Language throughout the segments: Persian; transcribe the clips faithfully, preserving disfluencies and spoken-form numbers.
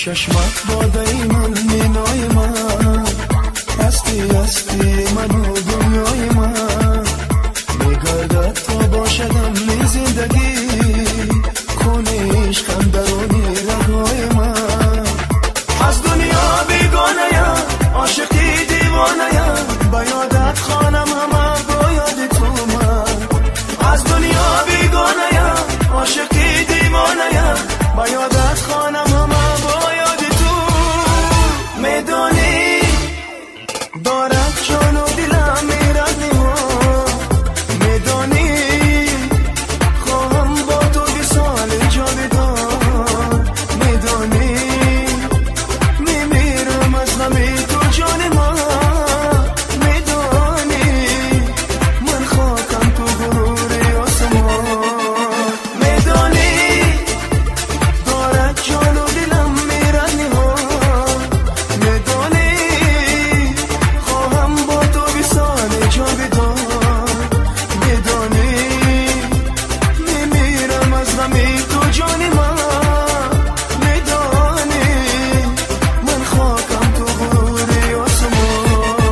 چشمت باده من مینای من هستی هستی من و دنیای من میگردد تا باشدم می زندگی کنی عشقم درونی رگای من از دنیا بیگانه عاشقی دیوانه با یادت خانم همه با یاد تو من از دنیا بیگانه عاشقی دیوانه با یادت خانم همه با یاد تو میدانی دارد جان و دلم میرد نیما میدانی خواهم با تو بی سال جاودان میدانی میمیرم از غمی تو جان من میدانی من خاکم تو غرور آسمان میدانی دارد جان و دلم میرد نیما میدانی خواهم با تو بی سال جاودان میدانی میمیرم از غمی تو جان من میدانی من خاکم تو غرور آسمان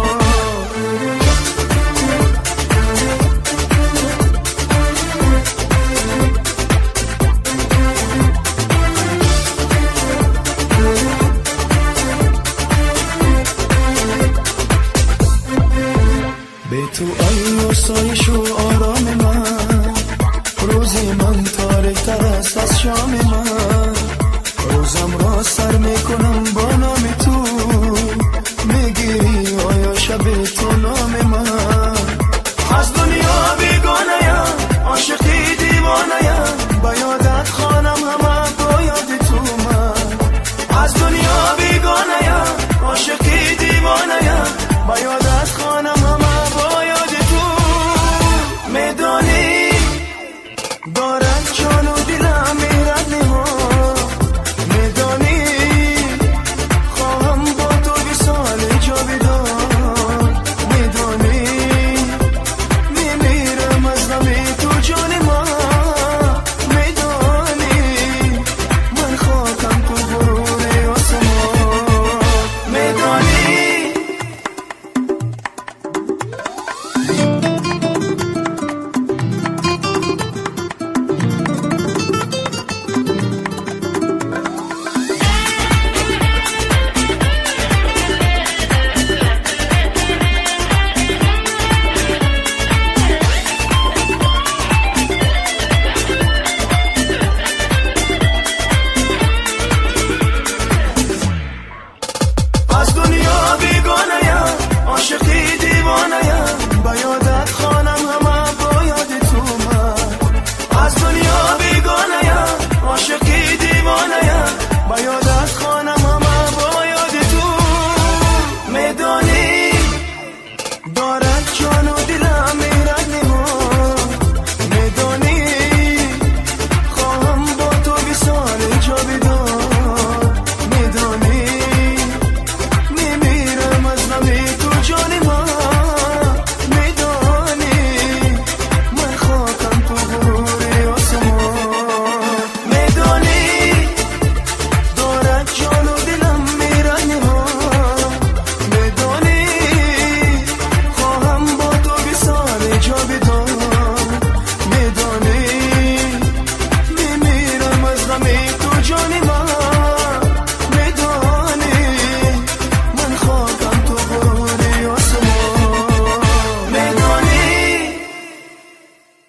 به تو ای آسایش و آرام من روزی من تاریک تر است از شام